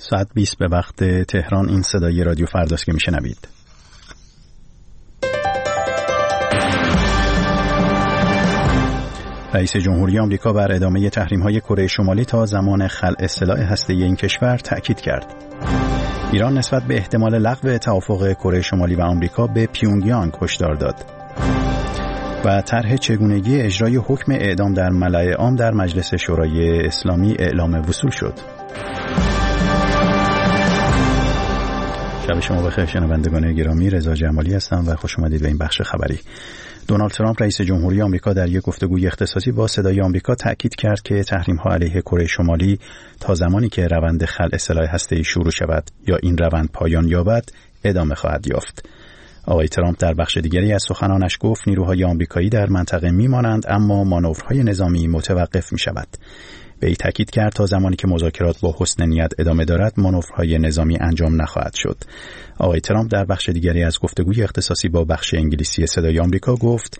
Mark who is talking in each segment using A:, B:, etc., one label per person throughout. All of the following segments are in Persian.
A: ساعت 20 به وقت تهران. این صدای رادیو فرداست که میشنوید. رئیس جمهوری آمریکا بر ادامه تحریم‌های کره شمالی تا زمان خلع سلاح هسته‌ای این کشور تأکید کرد. ایران نسبت به احتمال لغو توافق کره شمالی و آمریکا به پیونگیانگ هشدار داد. و طرح چگونگی اجرای حکم اعدام در ملأ عام در مجلس شورای اسلامی اعلام وصول شد. شب شما بخیر شنوندگان گرامی، رضا جمالی هستم و خوش اومدید به این بخش خبری. دونالد ترامپ رئیس جمهوری آمریکا در یک گفتگوی اختصاصی با صدای آمریکا تأکید کرد که تحریم‌ها علیه کره شمالی تا زمانی که روند خلع سلاح هسته‌ای شروع شود یا این روند پایان یابد ادامه خواهد یافت. آقای ترامپ در بخش دیگری از سخنانش گفت نیروهای آمریکایی در منطقه میمانند اما مانورهای نظامی متوقف می‌شود. وی تاکید کرد تا زمانی که مذاکرات با حسن نیت ادامه دارد مانورهای نظامی انجام نخواهد شد. آقای ترامپ در بخش دیگری از گفتگوی اختصاصی با بخش انگلیسی صدای آمریکا گفت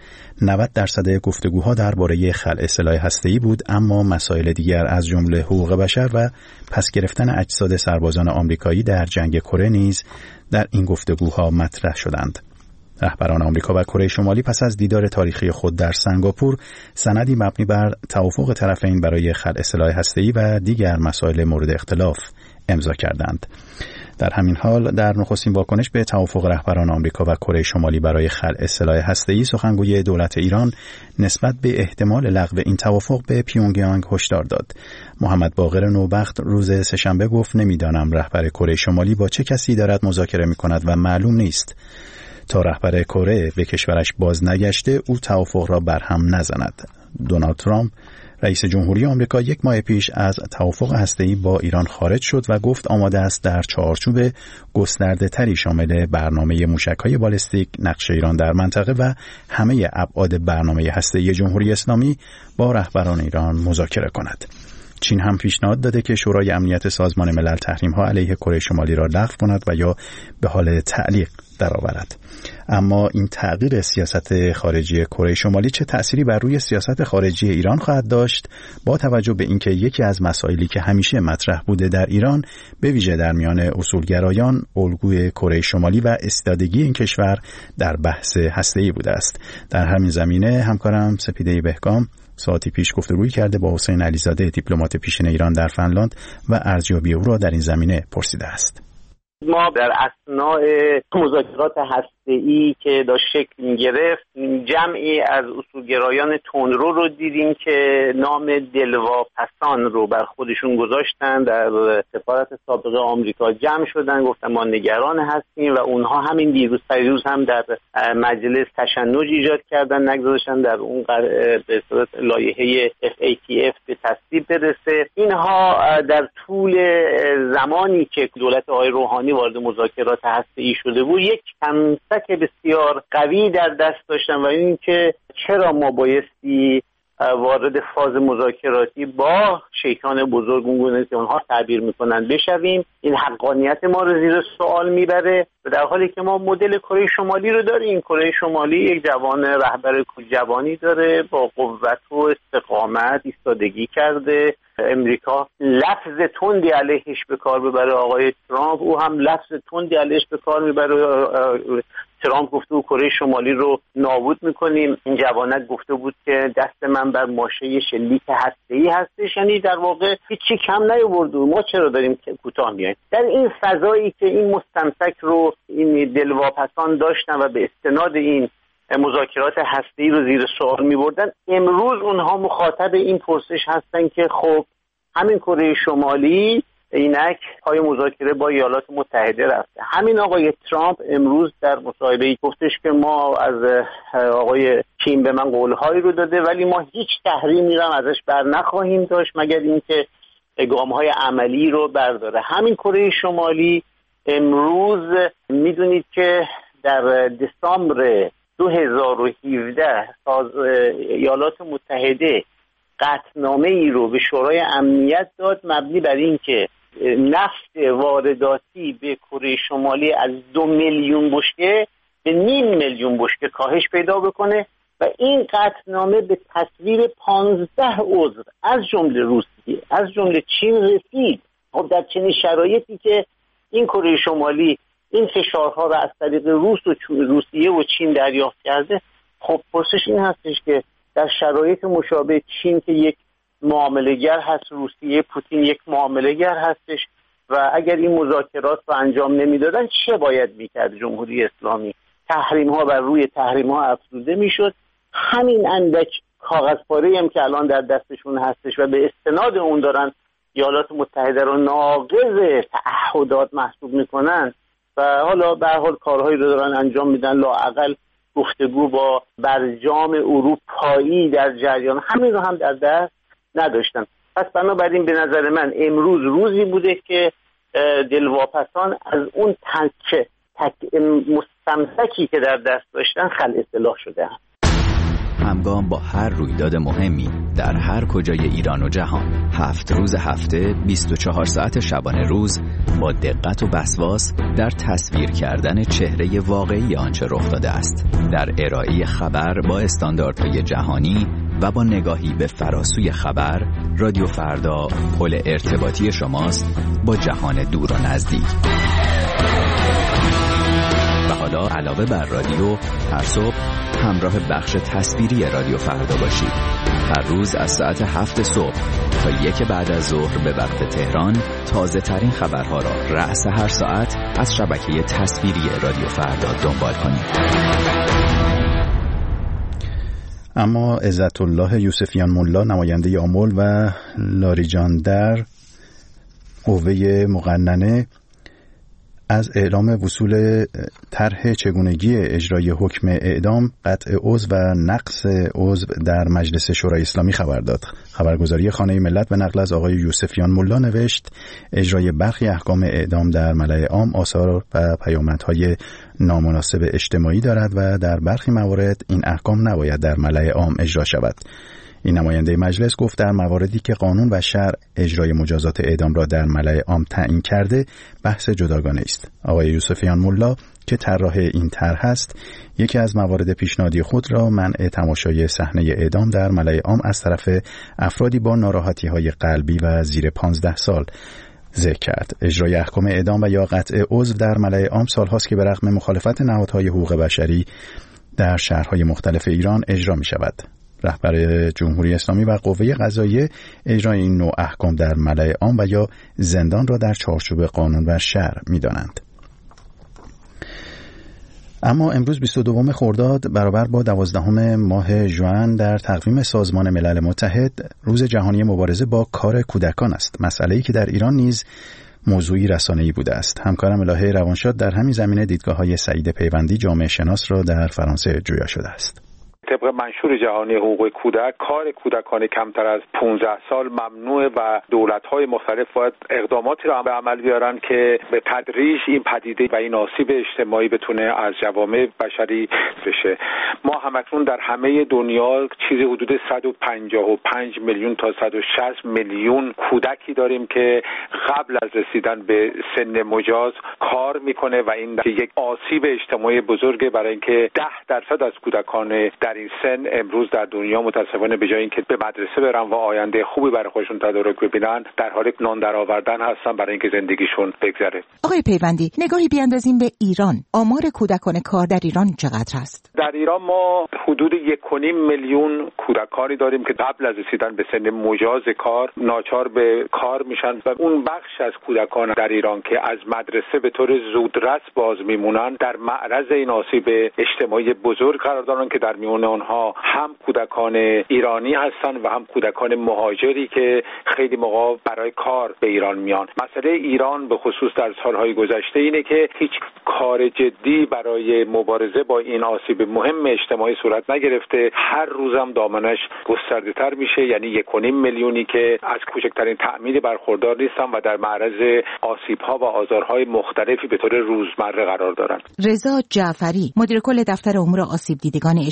A: 90% گفتگوها درباره خلع سلاح هسته‌ای بود، اما مسائل دیگر از جمله حقوق بشر و پس گرفتن اجساد سربازان آمریکایی در جنگ کره نیز در این گفتگوها مطرح شدند. رهبران آمریکا و کره شمالی پس از دیدار تاریخی خود در سنگاپور سندی مبنی بر توافق طرفین برای خلع سلاح هسته‌ای و دیگر مسائل مورد اختلاف امضا کردند. در همین حال در نخستین واکنش به توافق رهبران آمریکا و کره شمالی برای خلع سلاح هسته‌ای سخنگوی دولت ایران نسبت به احتمال لغو این توافق به پیونگیانگ هشدار داد. محمد باقر نوبخت روز سه‌شنبه گفت نمیدانم رهبر کره شمالی با چه کسی دارد مذاکره می‌کند و معلوم نیست. تا رهبر کره به کشورش باز نگشته او توافق را برهم نزند. دونالد ترامپ رئیس جمهوری آمریکا یک ماه پیش از توافق هسته‌ای با ایران خارج شد و گفت آماده است در چارچوب گسترده تری شامل برنامه موشک‌های بالستیک، نقش ایران در منطقه و همه ابعاد برنامه هسته‌ای جمهوری اسلامی با رهبران ایران مذاکره کند. چین هم پیشنهاد داده که شورای امنیت سازمان ملل تحریم‌ها علیه کره شمالی را لغو کند و یا به حال تعلیق درآورد. اما این تغییر سیاست خارجی کره شمالی چه تأثیری بر روی سیاست خارجی ایران خواهد داشت با توجه به اینکه یکی از مسائلی که همیشه مطرح بوده در ایران به ویژه در میان اصولگرایان الگوی کره شمالی و استادگی این کشور در بحث هسته‌ای بوده است. در همین زمینه همکارم سپیده بهگام ساعتی پیش گفتگویی کرده با حسین علیزاده دیپلمات پیشین ایران در فنلاند و ارزیابی او را در این زمینه پرسیده است.
B: ما در اثناء مذاکرات هسته‌ای که داشت شکل می‌گرفت جمعی از اصولگرایان تندرو رو دیدیم که نام دلواپسان رو بر خودشون گذاشتن، در سفارت سابق آمریکا جمع شدن، گفتن ما نگران هستیم و اونها همین دیروز هم در مجلس تشنج ایجاد کردن، نگذاشتن در اون به صورت لایحه FATF به تصویب برسه. اینها در طول زمانی که دولت آقای روحانی وارد مذاکرات هسته‌ای شده بود یک تمسک بسیار قوی در دست داشتن و این که چرا ما بایستی وارد فاز مذاکراتی با شیطان بزرگ اونگونه که اونها تعبیر میکنن بشویم. این حقانیت ما رو زیر سوال میبره و در حالی که ما مدل کره شمالی رو داریم. کره شمالی یک جوان رهبر جوانی داره با قوت و استقامت ایستادگی کرده. امریکا لفظ تندی علیهش به کار ببره آقای ترامپ، او هم لفظ تندی علیهش به کار میبره. ترامپ گفته بود کره شمالی رو نابود میکنیم، این جوانک گفته بود که دست من بر ماشه شلیک هسته‌ای هستش، یعنی در واقع هیچی کم نیاورد. ما چرا داریم که کوتاه میایم؟ در این فضایی که این مستمسک رو این دلواپسان داشتن و به استناد این مذاکرات هسته‌ای رو زیر سوال می‌بردن، امروز اونها مخاطب این پرسش هستن که خب همین کره شمالی اینک پای مذاکره با ایالات متحده رفته. همین آقای ترامپ امروز در مصاحبه‌ای گفتش که ما از آقای کیم به من قول‌هایی رو داده ولی ما هیچ تحریمی رو ازش بر نخواهیم داشت مگر اینکه گام‌های عملی رو برداره. همین کره شمالی امروز میدونید که در دسامبر 2017 ایالات متحده قطعنامه ای رو به شورای امنیت داد مبنی بر این که نفت وارداتی به کره شمالی از 2 میلیون بشکه به 0.5 میلیون بشکه کاهش پیدا بکنه و این قطعنامه به تصویب 15 عضو از جمله روسیه از جمله چین رسید خب در چنین شرایطی که این کره شمالی این فشارها رو از طریق روسیه و چین دریافت کرده، خب پرسش این هستش که در شرایط مشابه چین که یک معامله‌گر هست، روسیه پوتین یک معامله‌گر هستش و اگر این مذاکرات رو انجام نمیدادن چه باید میکرد جمهوری اسلامی؟ تحریم‌ها بر روی تحریم‌ها افزوده میشد. همین اندک کاغذپاره‌ای هم که الان در دستشون هستش و به استناد اون دارن ایالات متحده رو ناقض تعهدات محسوب میکنن و حالا به هر حال کارهایی رو دارن انجام میدن، لااقل گفتگو با برجام اروپایی در جریان، همین رو هم در دست نداشتن. پس بنابراین به نظر من امروز روزی بوده که دلواپسان از اون مستمسکی که در دست داشتن خلع سلاح شده هم.
C: همگام با هر رویداد مهمی در هر کجای ایران و جهان، 7 روز هفته 24 ساعت شبانه روز با دقت و وسواس در تصویر کردن چهره واقعی آنچه رخ داده است، در ارائه خبر با استانداردهای جهانی و با نگاهی به فراسوی خبر، رادیو فردا پل ارتباطی شماست با جهان دور و نزدیک. و حالا علاوه بر رادیو، هر صبح همراه بخش تصویری رادیو فردا باشید. هر روز از ساعت 7 صبح تا 1 بعد از ظهر به وقت تهران تازه ترین خبرها را رأس هر ساعت از شبکه تصویری رادیو فردا دنبال کنید.
A: اما عزت الله یوسفیان ملا، نماینده آمل و لاریجان در قوه مقننه، از اعلام وصول طرح چگونگی اجرای حکم اعدام، قطع عضو و نقض عضو در مجلس شورای اسلامی خبر داد. خبرگزاری خانه ملت به نقل از آقای یوسفیان ملا نوشت اجرای برخی احکام اعدام در ملأ عام آثار و پیامدهای نامناسب اجتماعی دارد و در برخی موارد این احکام نباید در ملأ عام اجرا شود. این نماینده مجلس گفت در مواردی که قانون و شرع اجرای مجازات اعدام را در ملأ عام تعیین کرده بحث جداگانه است. آقای یوسفیان ملا که طراح این طرح است، یکی از موارد پیشنهادی خود را منع تماشای صحنه اعدام در ملأ عام از طرف افرادی با ناراحتی‌های قلبی و زیر 15 سال ذکر کرد. اجرای احکام اعدام و یا قطع عضو در ملأ عام سال‌هاست که به رغم مخالفت نهادهای حقوق بشری در شهرهای مختلف ایران اجرا می‌شود. رهبر جمهوری اسلامی و قوه قضاییه اجرای این نوع احکام در ملأ عام و یا زندان را در چارچوب قانون و شرع می‌دانند. اما امروز 22 خرداد برابر با 12 ماه ژوئن در تقویم سازمان ملل متحد روز جهانی مبارزه با کار کودکان است. مسئله‌ای که در ایران نیز موضوعی رسانه‌ای بوده است. همکارم الهه روانشاد در همین زمینه دیدگاه‌های سعید پیوندی جامعه شناس را در فرانسه جویا شده است.
D: طبق منشور جهانی حقوق کودک، کار کودکان کمتر از 15 سال ممنوعه و دولت‌های مختلف باید اقداماتی را به عمل بیارن که به تدریج این پدیده و این آسیب اجتماعی بتونه از جوامع بشری بشه. ما همکنون در همه دنیا چیزی حدود 155 میلیون تا 160 میلیون کودکی داریم که قبل از رسیدن به سن مجاز کار میکنه و این یک آسیب اجتماعی بزرگه، برای اینکه 10% از کودکان در این سن امروز در دنیا متاسفانه به جای اینکه به مدرسه برن و آینده خوبی برای خودشون تدارک ببینن، در حال نان درآوردن هستن برای اینکه زندگیشون بگذره.
E: آقای پیوندی، نگاهی بیاندازیم به ایران. آمار کودکان کار در ایران چقدر است؟
D: در ایران ما حدود 1.5 میلیون کودکانی داریم که قبل از رسیدن به سن مجاز کار ناچار به کار میشن و اون بخش از کودکان در ایران که از مدرسه به طور زودرس باز میمونن در معرض این آسیب اجتماعی بزرگ قرار دارن که در میون آنها هم کودکان ایرانی هستن و هم کودکان مهاجری که خیلی موقع برای کار به ایران میان. مسئله ایران به خصوص در سالهای گذشته اینه که هیچ کار جدی برای مبارزه با این آسیب مهم اجتماعی صورت نگرفته. هر روزم دامنش گسترده‌تر میشه، یعنی 1.5 میلیونی که از کوچکترین تأمین برخوردار نیستن و در معرض آسیب‌ها و آزارهای مختلفی به طور روزمره قرار دارن.
E: رضا جعفری، مدیر کل دفتر امور آسیب دیدگان اجتماعی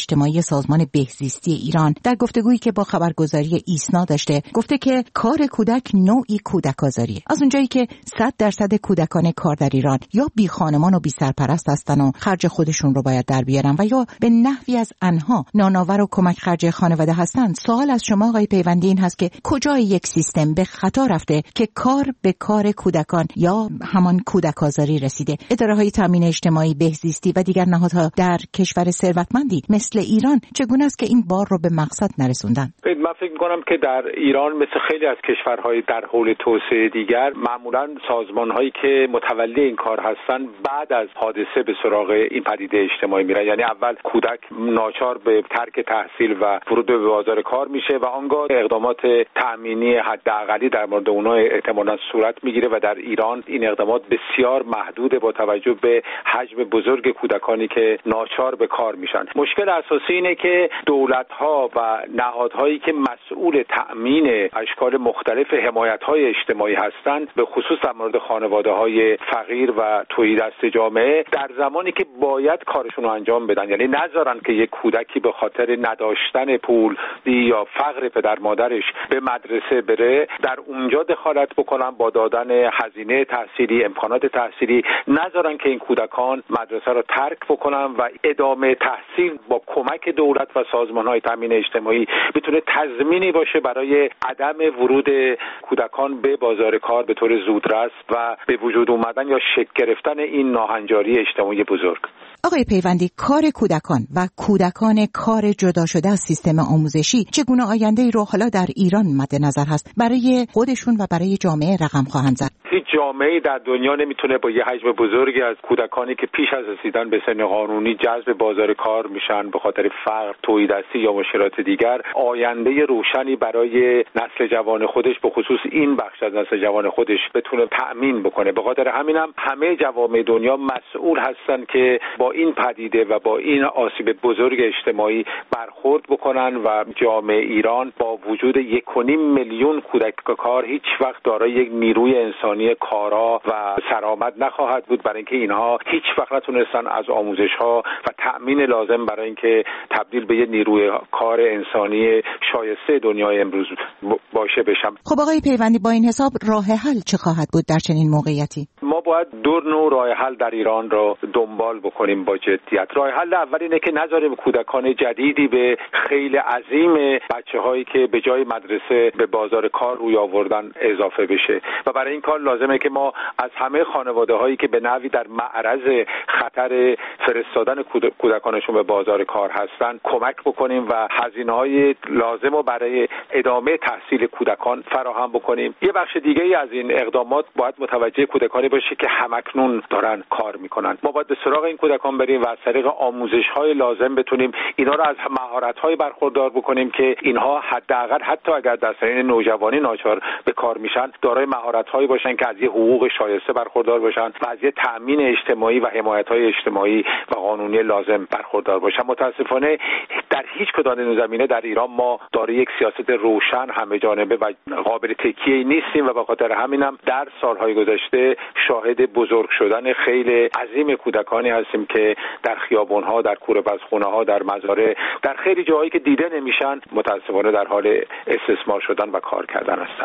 E: سازمان بهزیستی ایران در گفتگویی که با خبرگزاری ایسنا داشته گفته که کار کودک نوعی کودک آزاریه. از اونجایی که 100% کودکان کار در ایران یا بی خانمان و بی سرپرست هستن و خرج خودشون رو باید در بیارن و یا به نحوی از انها نانآور و کمک خرج خانواده هستن، سوال از شما آقای پیوندی این هست که کجای یک سیستم به خطا رفته که کار به کار کودکان یا همان کودک آزاری رسیده؟ اداره‌های تامین اجتماعی، بهزیستی و دیگر نهادها در کشور ثروتمندی مثل ایران چگونه است که این بار رو به مقصد نرسوندن؟
D: من فکر می‌کنم که در ایران مثل خیلی از کشورهای در حول توسعه دیگر معمولاً سازمان‌هایی که متولی این کار هستن بعد از حادثه به سراغ این پدیده اجتماعی میرن. یعنی اول کودک ناچار به ترک تحصیل و ورود به بازار کار میشه و آنگاه اقدامات تأمینی حداقلی در مورد اونها احتمالاً صورت میگیره و در ایران این اقدامات بسیار محدوده با توجه به حجم بزرگ کودکانی که ناچار به کار میشن. مشکل اساسی اینه که دولت‌ها و نهادهایی که مسئول تأمین اشکال مختلف حمایت‌های اجتماعی هستند، به خصوص در مورد خانواده‌های فقیر و توحیدست جامعه، در زمانی که باید کارشون رو انجام بدن، یعنی نذارن که یک کودکی به خاطر نداشتن پول یا فقر پدر مادرش به مدرسه بره، در اونجا دخالت بکنن با دادن هزینه تحصیلی، امکانات تحصیلی، نذارن که این کودکان مدرسه رو ترک بکنن و ادامه تحصیل با کمک دولت و سازمان‌های تامین اجتماعی بتونه تضمینی باشه برای عدم ورود کودکان به بازار کار به طور زودرس و به وجود اومدن یا شکل گرفتن این ناهنجاری اجتماعی بزرگ.
E: آقای پیوندی، کار کودکان و کودکان کار جدا شده از سیستم آموزشی چگونه آینده‌ای رو حالا در ایران مد نظر هست برای خودشون و برای جامعه رقم خواهند زد؟
D: هیچ جامعه‌ای در دنیا نمیتونه با یه حجم بزرگی از کودکانی که پیش از رسیدن به سن قانونی جذب بازار کار میشن به خاطر فقر، توحیدستی یا مشکلات دیگر، آینده روشنی برای نسل جوان خودش، به خصوص این بخش از نسل جوان خودش، بتونه تأمین بکنه. به خاطر همینم همه جوامع دنیا مسئول هستن که با این پدیده و با این آسیب بزرگ اجتماعی برخورد بکنن و جامعه ایران با وجود 1.5 میلیون کودک کار هیچ وقت دارای یک نیروی انسانی کارا و سرآمد نخواهد بود، برای اینکه اینها هیچ وقت نتونستن از آموزش‌ها و تأمین لازم برای اینکه تبدیل به یک نیروی کار انسانی شایسته دنیای امروز باشه بشن.
E: خب آقای پیوندی، با این حساب راه حل چه خواهد بود در چنین موقعیتی؟
D: ما باید دو نوع راه حل در ایران را دنبال بکنیم با جدیت. راه حل اول اینه که نذاریم کودکان جدیدی به خیلی عظیم بچه‌هایی که به جای مدرسه به بازار کار روی آوردن اضافه بشه و برای این کار لازمه که ما از همه خانواده‌هایی که به نحوی در معرض خطر فرستادن کودکانشون به بازار کار هستن کمک بکنیم و هزینه‌های لازم رو برای ادامه تحصیل کودکان فراهم بکنیم. یه بخش دیگه‌ای از این اقدامات باید متوجه کودکانی باشه که همکنون دارن کار میکنن. ما باید به سراغ این کودکان بریم و از طریق آموزش‌های لازم بتونیم اینا رو از مهارت‌های برخوردار بکنیم که اینها حداقل حتی اگر در سن نوجوانی ناچار به کار میشن، دارای مهارت‌هایی باشن که از یه حقوق شایسته برخوردار باشن و از یه تأمین اجتماعی و حمایت‌های اجتماعی و قانونی لازم برخوردار باشن. متأسفانه در هیچ کدام این زمینه در ایران ما دارای یک سیاست روشن همه جانبه و قابل تکیه نیستیم و به خاطر همینم در سالهای گذشته شاهد بزرگ شدن خیلی عظیم کودکانی هستیم که در خیابان‌ها، در کوره‌بزخونه‌ها، در مزارع، در خیلی جاهایی که دیده نمیشن متأسفانه در حال استثمار شدن و کار کردن هستن.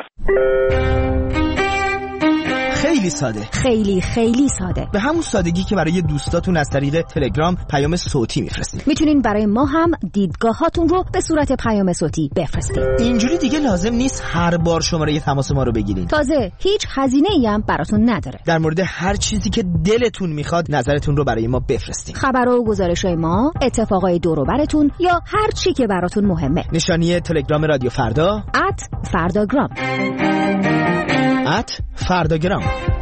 F: خیلی ساده،
G: خیلی ساده،
F: به همون سادگی که برای دوستاتون از طریق تلگرام پیام صوتی میفرستید.
G: میتونین برای ما هم دیدگاهاتون رو به صورت پیام صوتی بفرستید.
F: اینجوری دیگه لازم نیست هر بار شماره تماس ما رو بگیرین.
G: تازه هیچ هزینه‌ای هم براتون نداره.
F: در مورد هر چیزی که دلتون میخواد نظرتون رو برای ما بفرستید.
G: خبر و گزارش‌های ما، اتفاقای دور و براتون یا هر چی که براتون مهمه.
F: نشانی تلگرام رادیو فردا
G: @فرداگرام.
F: فرداگرام.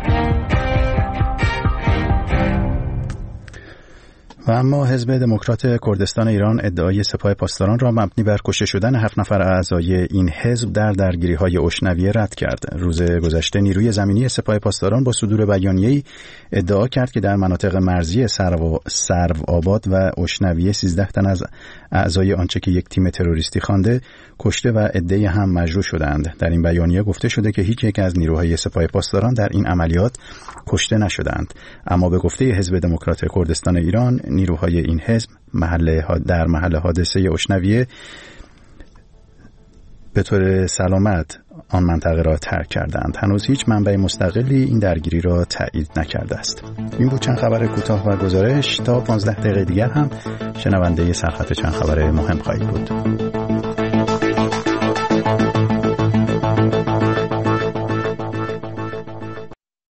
A: و اما حزب دموکرات کردستان ایران ادعای سپاه پاسداران را مبنی بر کشته شدن 7 نفر اعضای این حزب در درگیری‌های اوشنویه رد کرد. روز گذشته نیروی زمینی سپاه پاسداران با صدور بیانیه‌ای ادعا کرد که در مناطق مرزی سروآباد و اوشنویه 13 تن از اعضای آنچه که یک تیم تروریستی خوانده کشته و عده‌ای هم مجروح شدند. در این بیانیه گفته شده که هیچ یک از نیروهای سپاه پاسداران در این عملیات کشته نشدند، اما به گفته حزب دموکرات کردستان ایران نیروهای این حزب در محل حادثه اشنویه به طور سلامت آن منطقه را ترک کردند. هنوز هیچ منبع مستقلی این درگیری را تایید نکرده است. این بود چند خبر کوتاه و گزارش. تا 15 دقیقه دیگر هم شنونده سرخط چند خبر مهم خواهید بود.